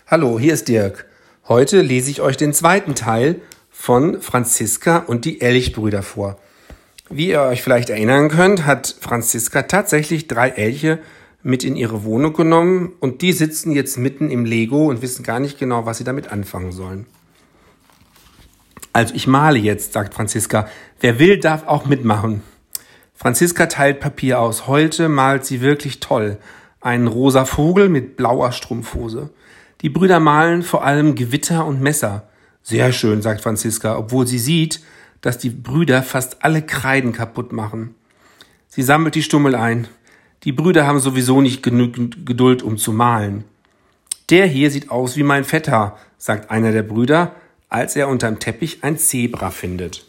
Hallo, hier ist Dirk. Heute lese ich euch den zweiten Teil von Franziska und die Elchbrüder vor. Wie ihr euch vielleicht erinnern könnt, hat Franziska tatsächlich 3 Elche mit in ihre Wohnung genommen und die sitzen jetzt mitten im Lego und wissen gar nicht genau, was sie damit anfangen sollen. Also ich male jetzt, sagt Franziska. Wer will, darf auch mitmachen. Franziska teilt Papier aus. Heute malt sie wirklich toll. Einen rosa Vogel mit blauer Strumpfhose. Die Brüder malen vor allem Gewitter und Messer. Sehr schön, sagt Franziska, obwohl sie sieht, dass die Brüder fast alle Kreiden kaputt machen. Sie sammelt die Stummel ein. Die Brüder haben sowieso nicht genügend Geduld, um zu malen. Der hier sieht aus wie mein Vetter, sagt einer der Brüder, als er unterm Teppich ein Zebra findet.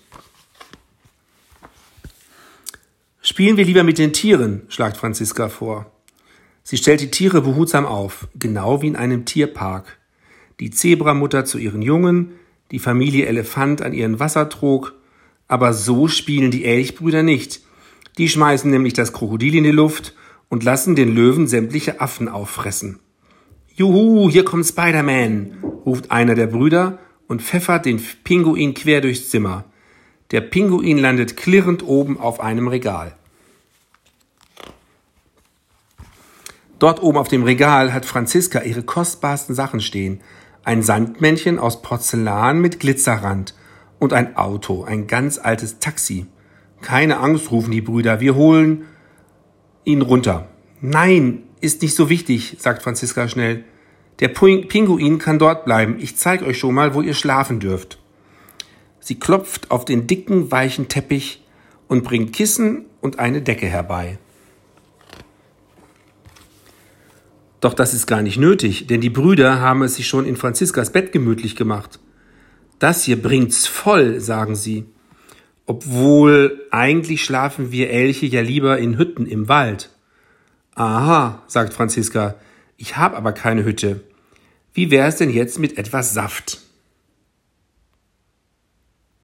Spielen wir lieber mit den Tieren, schlagt Franziska vor. Sie stellt die Tiere behutsam auf, genau wie in einem Tierpark. Die Zebramutter zu ihren Jungen, die Familie Elefant an ihren Wassertrog. Aber so spielen die Elchbrüder nicht. Die schmeißen nämlich das Krokodil in die Luft und lassen den Löwen sämtliche Affen auffressen. Juhu, hier kommt Spider-Man, ruft einer der Brüder und pfeffert den Pinguin quer durchs Zimmer. Der Pinguin landet klirrend oben auf einem Regal. Dort oben auf dem Regal hat Franziska ihre kostbarsten Sachen stehen. Ein Sandmännchen aus Porzellan mit Glitzerrand und ein Auto, ein ganz altes Taxi. Keine Angst, rufen die Brüder, wir holen ihn runter. Nein, ist nicht so wichtig, sagt Franziska schnell. Der Pinguin kann dort bleiben. Ich zeige euch schon mal, wo ihr schlafen dürft. Sie klopft auf den dicken, weichen Teppich und bringt Kissen und eine Decke herbei. Doch das ist gar nicht nötig, denn die Brüder haben es sich schon in Franziskas Bett gemütlich gemacht. Das hier bringt's voll, sagen sie. Obwohl, eigentlich schlafen wir Elche ja lieber in Hütten im Wald. Aha, sagt Franziska, ich habe aber keine Hütte. Wie wär's denn jetzt mit etwas Saft?